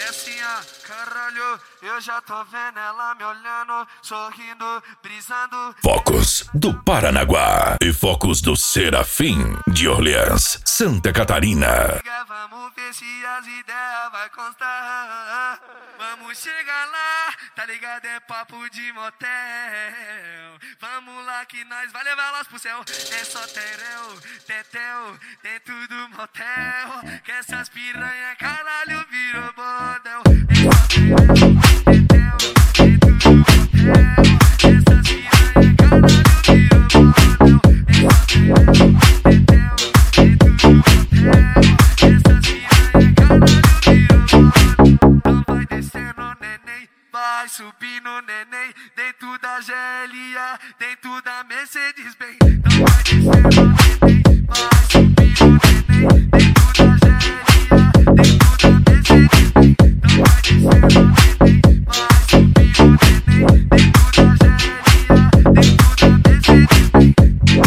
É assim, ó, caralho, eu já tô vendo ela me olhando, sorrindo, brisando. Focos do Paranaguá e Focos do Serafim de Orleans, Santa Catarina. Vamos ver se as ideias vai constar. Vamos chegar lá, tá ligado? É papo de motel. Vamos lá que nós vai levar elas pro céu. É só tereu, tetel, dentro do motel. Que essas piranha, caralho, virou bordel. É só tereu, tetel, dentro do motel. Essas piranha, caralho, virou bordel. É só tereu, tetel, dentro do motel. Essas piranha, caralho, virou bordel. Então vai descendo, neném, vai subindo, neném, dentro da GLA, dentro da Mercedes-Benz. Então vai descendo, neném, vai subindo, neném, dentro da GLA, dentro da Mercedes-Benz. Então vai descendo, neném, vai subindo, neném, dentro da GLA, dentro da Mercedes-Benz.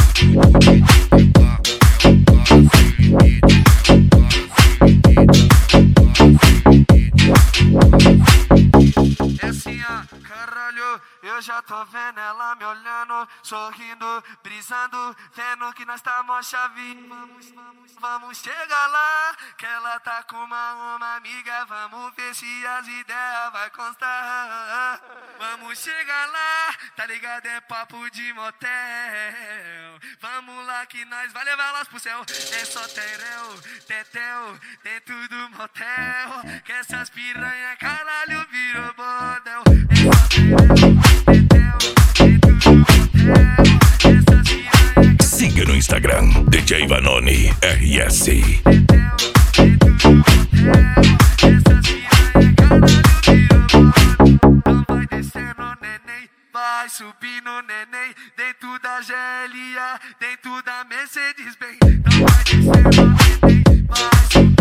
É assim, ó, caralho, eu já tô vendo ela me olhando, sorrindo, brisando, vendo que nós tá mó chave. Vamos chegar lá, que ela tá com uma amiga, vamos ver se as ideias vai constar. Vamos chegar lá, tá ligado? É papo de motel. Vamos lá que nós vai levar elas pro céu. É só tereu, tetel, dentro do motel. Que essas piranha, caralho, virou bordel. É só tereu, tetel, dentro do motel. Essas piranha. Siga no Instagram, DJ Vanoni RS. Tetel, dentro do motel. Essas piranha, caralho, virou bordel. Então vai descendo, neném, vai subindo, neném, dentro da GLA, dentro da Mercedes-Benz. Então vai descendo, neném, vai subindo.